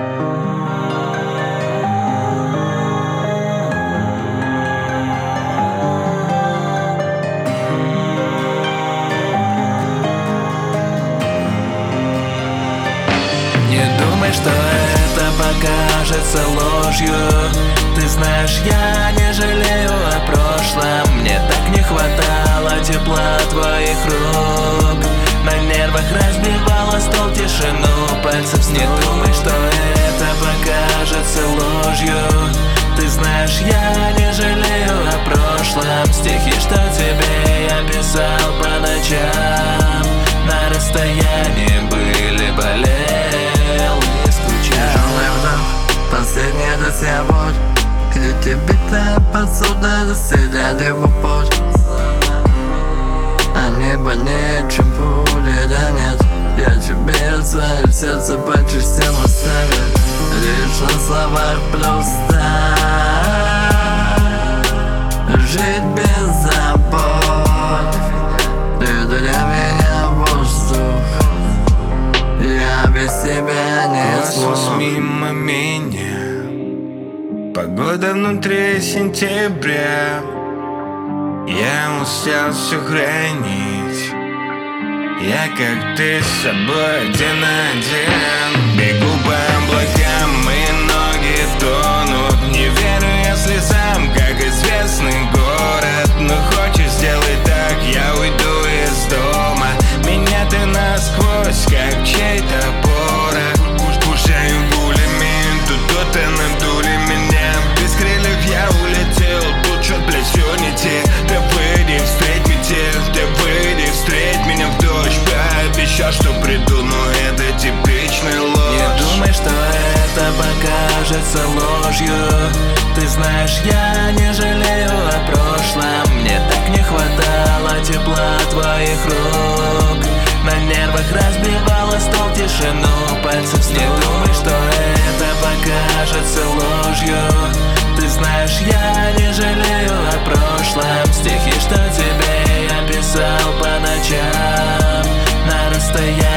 Не думай, что это покажется ложью. Ты знаешь, я не жалею о прошлом. Мне так не хватало тепла твоих рук. На нервах разбивала стол тишину пальцев. Не думай, что это покажется ложью. Ты знаешь, я не жалею о прошлом. Стихи, что тебе я писал по ночам, на расстоянии были, болел и скучал. Тяжелый вдох, последняя до боль. Где битая посуда заселяет его путь. Они больнее, чем пули, да нет. Я тебе свое сердце по частям оставил. Лишь на словах просто жить без забот. Ты для меня воздух, я без тебя не смог. Мимо меня погода внутри сентября. Я устал все хранить. Я как ты с собой один на один. Бегу по облакам, мои ноги тонут. Не верю я слезам, как известный город. Но хочешь, сделай так, я уйду из дома. Меня ты насквозь, как чей-то порох. Пушаю пулями, тут кто-то надули меня. Без крыльев я улетел, тут чё, блядь, всё не те. Да выйди, встреть метель, да выйди, встреть меня в дождь. Пообещал, что приду, но это типичный ложь. Не думай, что это покажется ложью. Ты знаешь, я не жалею о прошлом. Мне так не хватало тепла твоих рук. На нервах разбивала стол тишину пальцев. Не думай, что это покажется ложью. Ты знаешь, я не жалею о прошлом. Стихи, что тебе я писал по ночам, на расстоянии